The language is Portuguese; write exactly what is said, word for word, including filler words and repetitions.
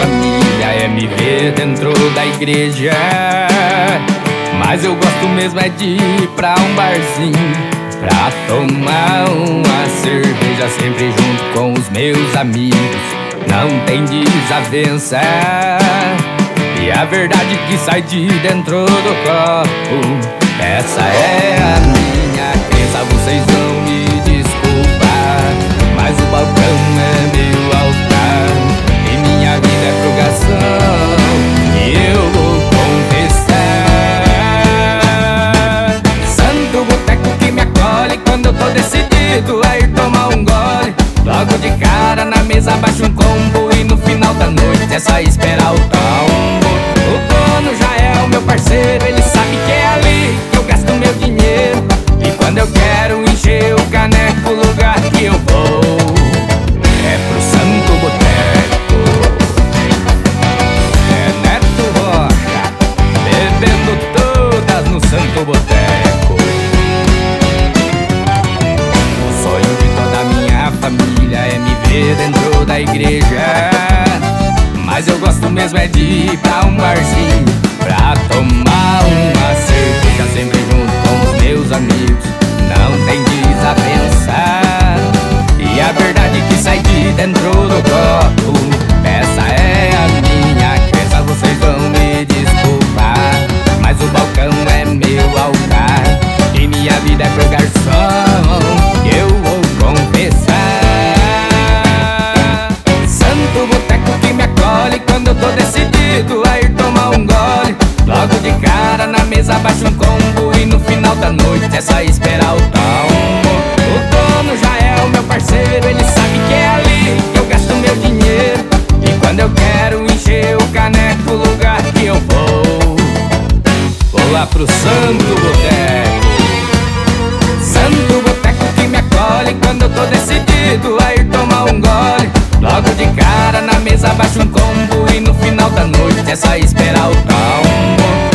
família é me ver dentro da igreja. Mas eu gosto mesmo é de ir pra um barzinho pra tomar uma cerveja, sempre junto com os meus amigos. Não tem desavença, e a verdade que sai de dentro do copo, essa é a minha crença. Vocês vão me desculpar, mas o balcão é meu altar e minha vida é purgação, e eu vou confessar. Santo boteco que me acolhe quando eu tô decidido a ir tomar um gole. Logo de cara na mesa baixa um combo, e no final da noite é só esperar o tombo. O dono já é o meu parceiro, ele sabe que é ali que eu gasto meu dinheiro. E quando eu quero encher o caneco, o lugar que eu vou é pro Santo Boteco. É Neto Rocha, bebendo todas no Santo Boteco. O sonho de toda a minha família é me ver dentro da igreja. Mas eu gosto mesmo é de ir pra um barzinho pra tomar uma cerveja, sempre junto com os meus amigos. Não tem desavença, e a verdade que sai de dentro do copo, essa é a minha crença. Vocês vão me desculpar, mas o balcão é meu altar e minha vida é pro garçom, eu vou confessar. Santo boteco que me acolhe quando eu tô decidido a ir tomar um gole. Logo de cara na mesa baixa um combo, e no final da noite é só esperar o tombo. O dono já é o meu parceiro, ele sabe que é ali que eu gasto meu dinheiro. E quando eu quero encher o caneco, o lugar que eu vou, vou lá pro Santo Boteco. Santo boteco que me acolhe quando eu tô decidido a ir tomar um gole. Logo de cara na mesa baixa um combo, e no final da noite é só esperar o tombo.